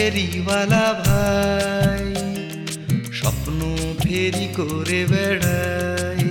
ফেরিওয়ালা ভাই, স্বপ্ন ফেরি করে বেড়াই।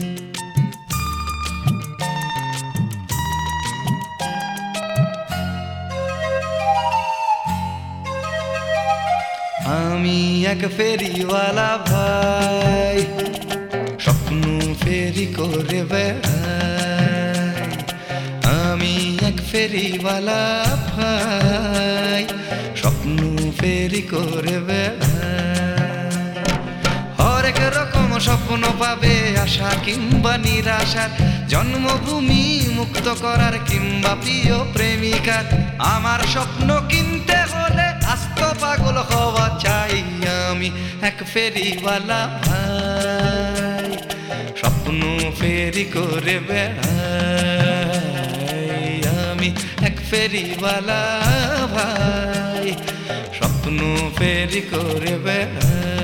আমি এক ফেরিওয়ালা ভাই, স্বপ্ন ফেরি করে বেড়াই। আমি এক ফেরিওয়ালা ভাই, স্বপ্ন ফেরি করে বেড়াই। হরেক রকম স্বপ্ন পাবে, আশা কিংবা নিরাশার, জন্মভূমি মুক্ত করার কিংবা প্রিয় প্রেমিকার। আমার স্বপ্ন কিনতে হলে আস্ত পাগল হওয়া চাই। আমি এক ফেরিওয়ালা ভাই, স্বপ্ন ফেরি করে বেড়াই। আমি এক ফেরিওয়ালা ভাই, স্বপ্ন ফেরি করে বেড়াই।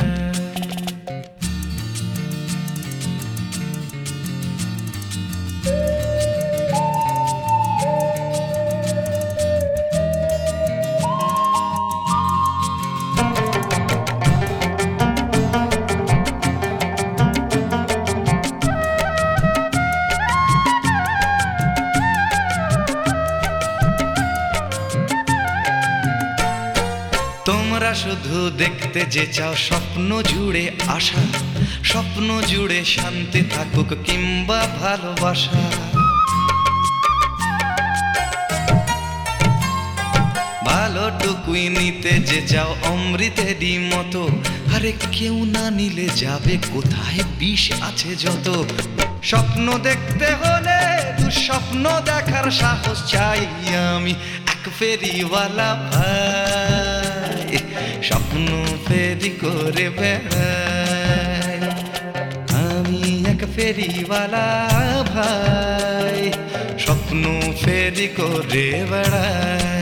তোমরা শুধু দেখতে যে চাও স্বপ্ন জুড়ে আশা, স্বপ্ন জুড়ে শান্তি থাকুক কিংবা ভালোবাসা। ভালোটুকুই নিতে যে চাও অমৃতেরই মতো, আরে কেউ না নিলে যাবে কোথায়, বিষ আছে যত। স্বপ্ন দেখতে হলে দুঃস্বপ্ন দেখার সাহস চাই। আমি এক ফেরিওয়ালা ভাই, স্বপ্ন ফেরি করে বেড়াই। আমি এক ফেরিওয়ালা ভাই, স্বপ্ন ফেরি করে বেড়াই।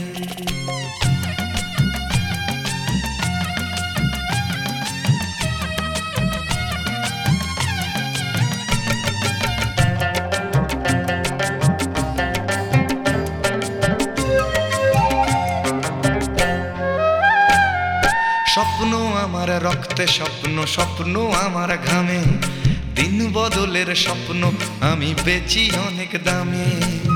স্বপ্ন আমার রক্তে স্বপ্ন, স্বপ্ন আমার ঘামে, দিন বদলের স্বপ্ন আমি বেচি অনেক দামে।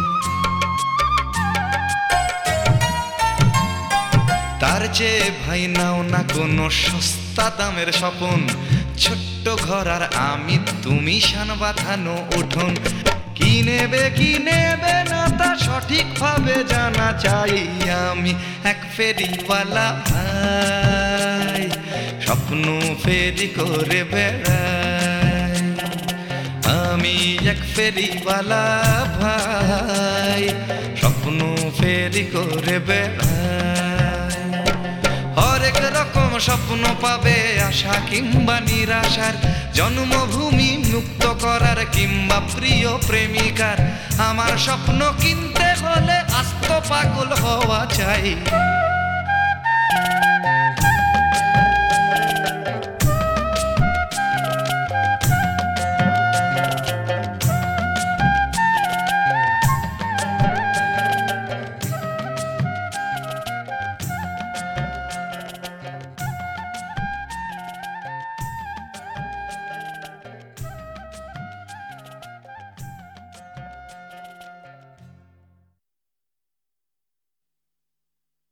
তার চেয়ে ভাই নাও না কোনো সস্তা দামের স্বপন, ছোট্ট ঘর আর আমি তুমি শান বাঁধানো উঠোন। কি নেবে না তা সঠিকভাবে জানা চাই। আমি এক ফেরিওয়ালা ভাই, স্বপ্ন ফেরি করে বেড়াই। আমি এক ফেরিওয়ালা ভাই, স্বপ্ন ফেরি করে বেড়াই। হরেক রকম স্বপ্ন পাবে, আশা কিংবা নিরাশার, জন্মভূমি মুক্ত করার কিংবা প্রিয় প্রেমিকার। আমার স্বপ্ন কিনতে হলে আস্ত পাগল হওয়া চাই।